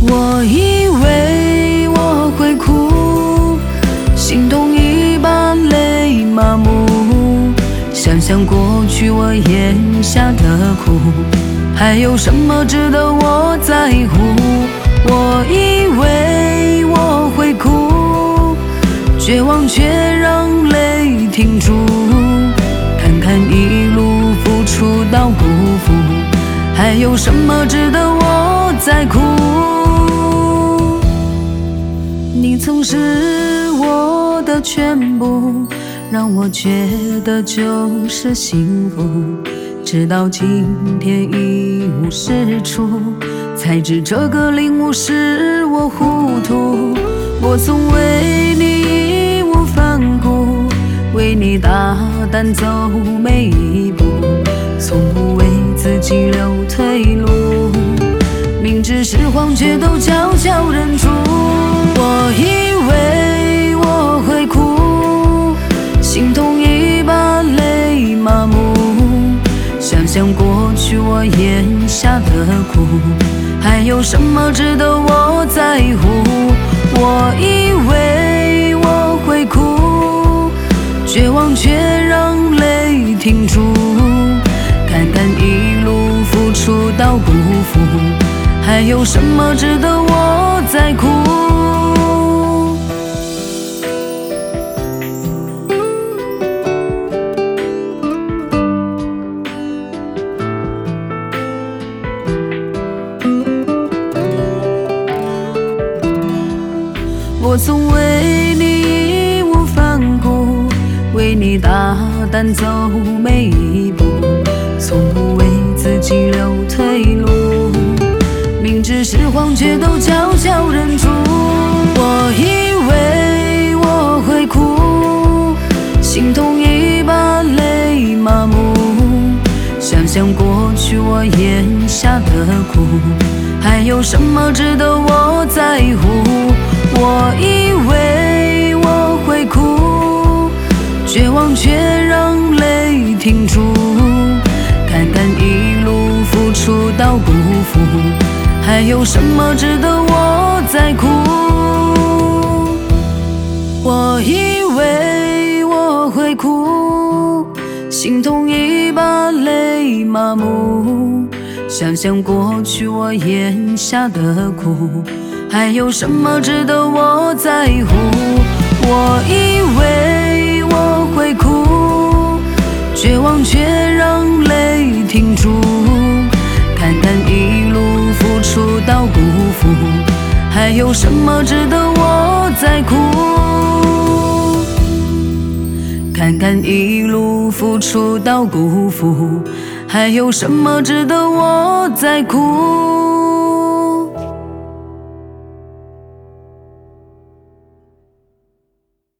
我以为我会哭，心痛已把泪麻木。想想过去我咽下的苦，还有什么值得我在乎？我以为我会哭，绝望却让泪停住。看看一路付出到辜负，还有什么值得我在哭？你曾是我的全部，让我觉得就是幸福。直到今天一无是处，才知这个领悟使我糊涂。我曾为你义无反顾，为你大胆走每一步，从不为自己留退路。明知是谎，却都悄悄忍住。我以为我会哭，心痛已把泪麻木。想想过去我咽下的苦，还有什么值得我在乎？我以为我会哭，绝望却让泪停住。看看一路付出到辜负，还有什么值得我在哭？我曾为你义无反顾，为你大胆走每一步，从不为自己留退路。明知是谎，却都悄悄忍住。我以为我会哭，心痛已把泪麻木。想想过去我咽下的苦，还有什么值得我在乎？我以为我会哭，绝望却让泪停住。看看一路付出到辜负，还有什么值得我在哭？我以为我会哭，心痛已把泪麻木。想想过去我咽下的苦，还有什么值得我在乎？我以为我会哭，绝望却让泪停住。看看一路付出到辜负，还有什么值得我在哭？看看一路付出到辜负，还有什么值得我在哭？